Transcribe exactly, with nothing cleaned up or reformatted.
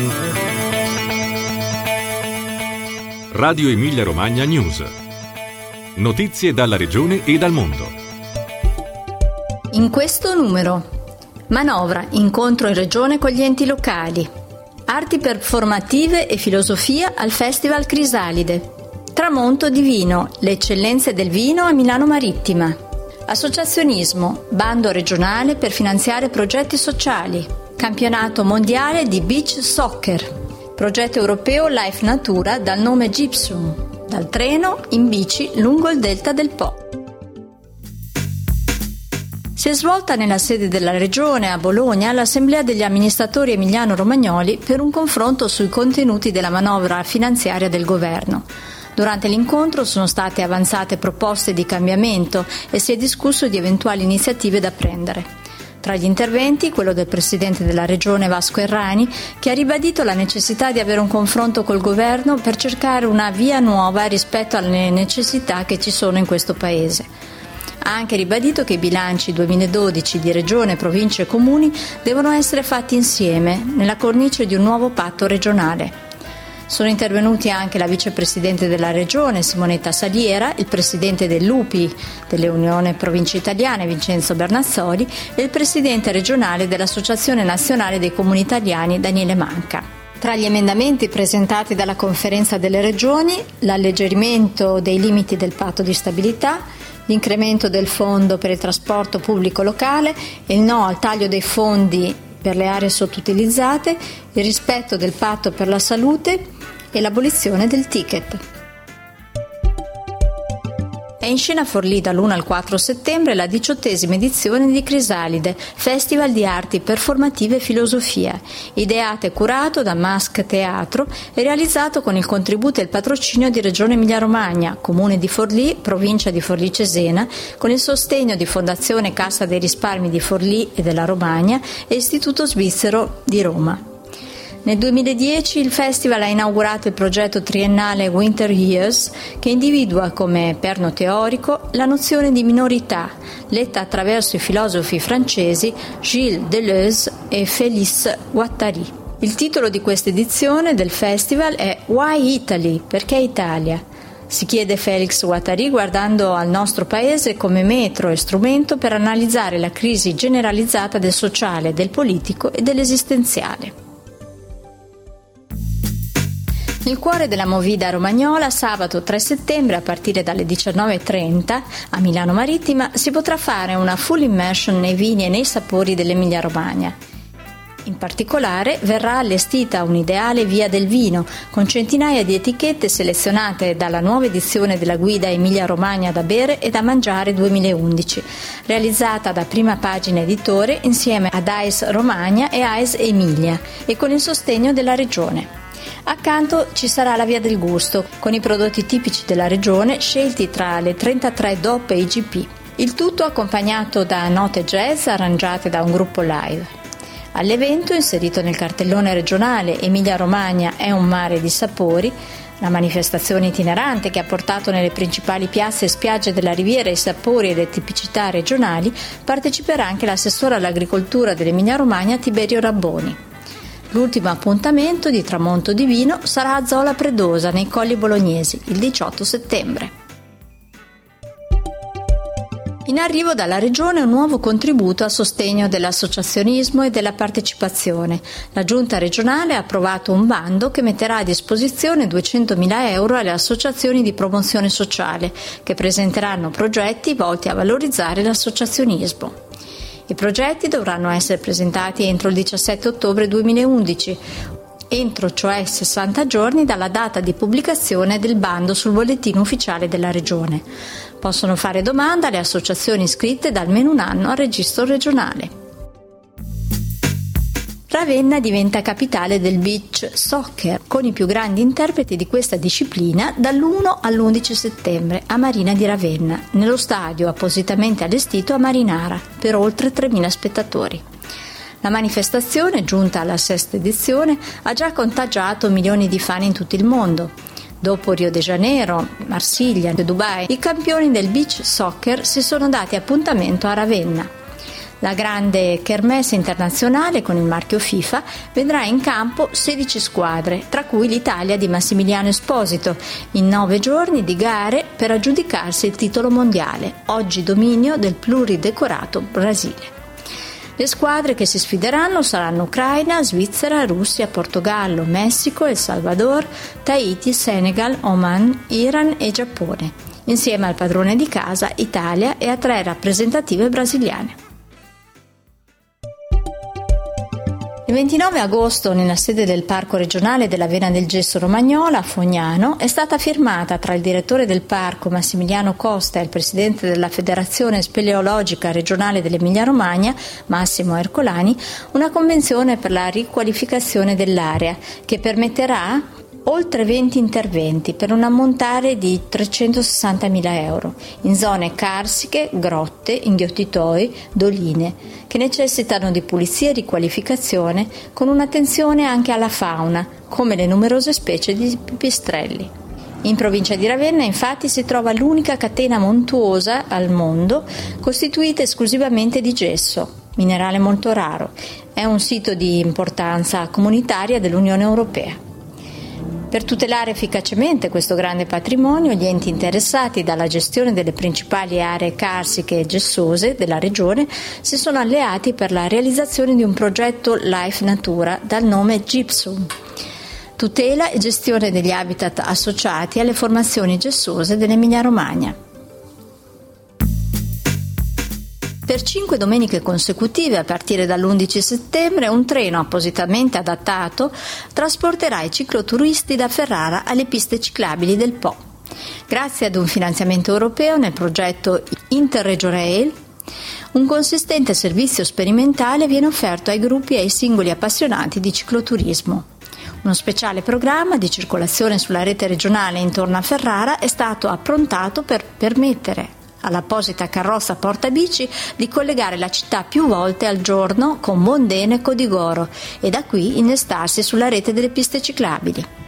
Radio Emilia Romagna News. Notizie dalla regione e dal mondo. In questo numero: manovra, incontro in regione con gli enti locali. Arti performative e filosofia al Festival Crisalide. Tramonto di vino, le eccellenze del vino a Milano Marittima. Associazionismo, bando regionale per finanziare progetti sociali. Campionato mondiale di beach soccer. Progetto europeo Life Natura dal nome Gypsum. Dal treno in bici lungo il delta del Po. Si è svolta nella sede della Regione a Bologna l'Assemblea degli amministratori emiliano-romagnoli per un confronto sui contenuti della manovra finanziaria del governo. Durante l'incontro sono state avanzate proposte di cambiamento e si è discusso di eventuali iniziative da prendere. Tra gli interventi, quello del Presidente della Regione Vasco Errani, che ha ribadito la necessità di avere un confronto col governo per cercare una via nuova rispetto alle necessità che ci sono in questo Paese. Ha anche ribadito che i bilanci duemiladodici di Regione, Province e Comuni devono essere fatti insieme, nella cornice di un nuovo patto regionale. Sono intervenuti anche la vicepresidente della Regione, Simonetta Saliera, il presidente dell'U P I, dell'Unione Province Italiane, Vincenzo Bernazzoli, e il presidente regionale dell'Associazione Nazionale dei Comuni Italiani, Daniele Manca. Tra gli emendamenti presentati dalla Conferenza delle Regioni, l'alleggerimento dei limiti del patto di stabilità, l'incremento del fondo per il trasporto pubblico locale e il no al taglio dei fondi per le aree sottoutilizzate, il rispetto del patto per la salute e l'abolizione del ticket. È in scena a Forlì dall'uno al quattro settembre la diciottesima edizione di Crisalide, Festival di Arti Performative e Filosofia, ideato e curato da Mask Teatro e realizzato con il contributo e il patrocinio di Regione Emilia-Romagna, Comune di Forlì, Provincia di Forlì-Cesena, con il sostegno di Fondazione Cassa dei Risparmi di Forlì e della Romagna e Istituto Svizzero di Roma. Nel duemiladieci il festival ha inaugurato il progetto triennale Winter Years, che individua come perno teorico la nozione di minorità, letta attraverso i filosofi francesi Gilles Deleuze e Félix Guattari. Il titolo di questa edizione del festival è Why Italy? Perché Italia? Si chiede Félix Guattari guardando al nostro paese come metro e strumento per analizzare la crisi generalizzata del sociale, del politico e dell'esistenziale. Nel cuore della Movida romagnola, sabato tre settembre a partire dalle diciannove e trenta a Milano Marittima si potrà fare una full immersion nei vini e nei sapori dell'Emilia-Romagna. In particolare verrà allestita un'ideale via del vino con centinaia di etichette selezionate dalla nuova edizione della guida Emilia-Romagna da bere e da mangiare duemilaundici, realizzata da Prima Pagina Editore insieme ad A E S Romagna e A E S Emilia e con il sostegno della Regione. Accanto ci sarà la Via del Gusto, con i prodotti tipici della regione scelti tra le trentatré D O P e I G P. Il tutto accompagnato da note jazz arrangiate da un gruppo live. All'evento, inserito nel cartellone regionale Emilia-Romagna è un mare di sapori, la manifestazione itinerante che ha portato nelle principali piazze e spiagge della Riviera i sapori e le tipicità regionali, parteciperà anche l'assessore all'agricoltura dell'Emilia-Romagna Tiberio Rabboni. L'ultimo appuntamento di tramonto di vino sarà a Zola Predosa, nei Colli Bolognesi, il diciotto settembre. In arrivo dalla Regione un nuovo contributo a sostegno dell'associazionismo e della partecipazione. La Giunta regionale ha approvato un bando che metterà a disposizione duecentomila euro alle associazioni di promozione sociale, che presenteranno progetti volti a valorizzare l'associazionismo. I progetti dovranno essere presentati entro il diciassette ottobre duemilaundici, entro cioè sessanta giorni dalla data di pubblicazione del bando sul bollettino ufficiale della Regione. Possono fare domanda le associazioni iscritte da almeno un anno al registro regionale. Ravenna diventa capitale del beach soccer, con i più grandi interpreti di questa disciplina dall'uno all'undici settembre a Marina di Ravenna, nello stadio appositamente allestito a Marinara, per oltre tremila spettatori. La manifestazione, giunta alla sesta edizione, ha già contagiato milioni di fan in tutto il mondo. Dopo Rio de Janeiro, Marsiglia e Dubai, i campioni del beach soccer si sono dati appuntamento a Ravenna. La grande kermesse internazionale con il marchio FIFA vedrà in campo sedici squadre, tra cui l'Italia di Massimiliano Esposito, in nove giorni di gare per aggiudicarsi il titolo mondiale, oggi dominio del pluridecorato Brasile. Le squadre che si sfideranno saranno Ucraina, Svizzera, Russia, Portogallo, Messico, El Salvador, Tahiti, Senegal, Oman, Iran e Giappone, insieme al padrone di casa Italia e a tre rappresentative brasiliane. Il ventinove agosto, nella sede del Parco regionale della Vena del Gesso Romagnola, a Fognano, è stata firmata tra il direttore del parco Massimiliano Costa e il presidente della Federazione Speleologica regionale dell'Emilia-Romagna, Massimo Ercolani, una convenzione per la riqualificazione dell'area che permetterà oltre venti interventi per un ammontare di trecentosessantamila euro in zone carsiche, grotte, inghiottitoi, doline, che necessitano di pulizia e riqualificazione con un'attenzione anche alla fauna, come le numerose specie di pipistrelli. In provincia di Ravenna, infatti, si trova l'unica catena montuosa al mondo costituita esclusivamente di gesso, minerale molto raro. È un sito di importanza comunitaria dell'Unione Europea. Per tutelare efficacemente questo grande patrimonio, gli enti interessati dalla gestione delle principali aree carsiche e gessose della regione si sono alleati per la realizzazione di un progetto Life Natura dal nome Gypsum, tutela e gestione degli habitat associati alle formazioni gessose dell'Emilia-Romagna. Per cinque domeniche consecutive, a partire dall'undici settembre, un treno appositamente adattato trasporterà i cicloturisti da Ferrara alle piste ciclabili del Po. Grazie ad un finanziamento europeo nel progetto Interregiorail, un consistente servizio sperimentale viene offerto ai gruppi e ai singoli appassionati di cicloturismo. Uno speciale programma di circolazione sulla rete regionale intorno a Ferrara è stato approntato per permettere all'apposita carrozza portabici di collegare la città più volte al giorno con Mondeno e Codigoro e da qui innestarsi sulla rete delle piste ciclabili.